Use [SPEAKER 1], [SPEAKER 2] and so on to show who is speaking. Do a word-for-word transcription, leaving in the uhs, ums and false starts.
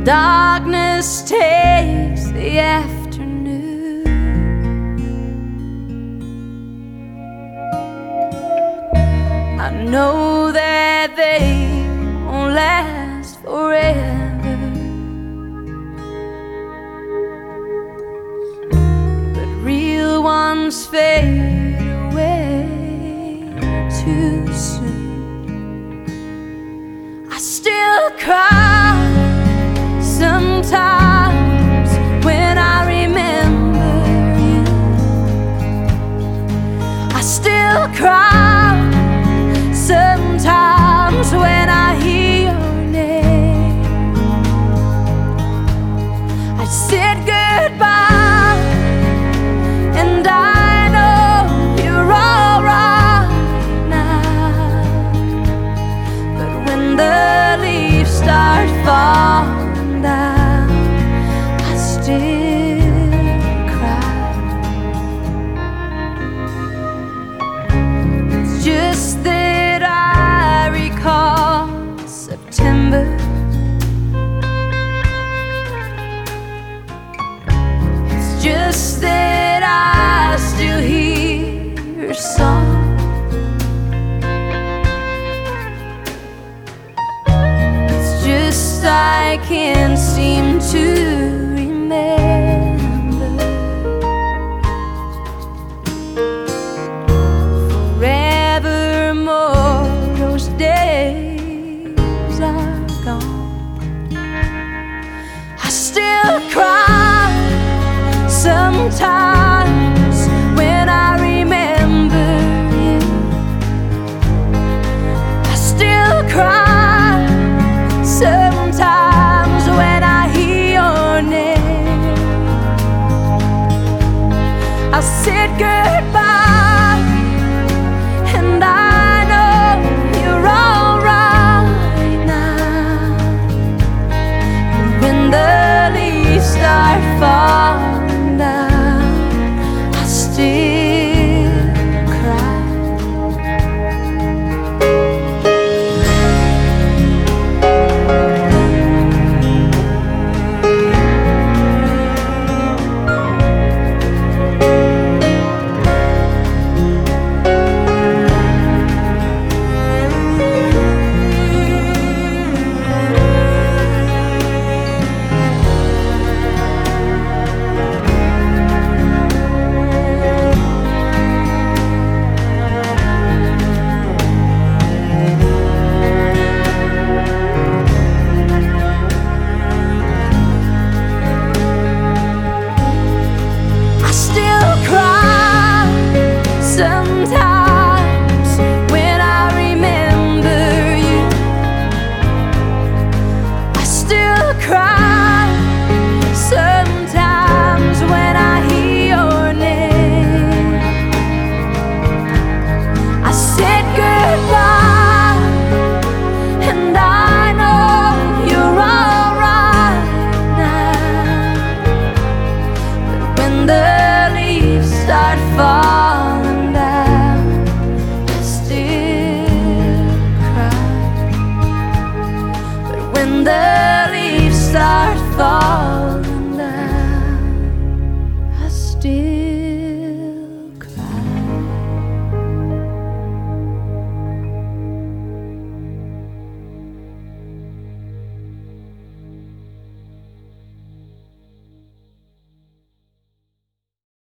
[SPEAKER 1] darkness takes the afternoon. I know that they won't last forever, but real ones fade away too soon. I still cry sometimes when I remember you. I still cry sometimes when I hear your name. I said goodbye, and I know you're all right now, but when the leaves start falling down, I still cry. It's just that I recall September. It's just that I still hear your song. It's just I can't seem to remember. Forevermore, those days are gone. I still cry sometimes when I remember you. I still cry sometimes when I hear your name. I said, girl,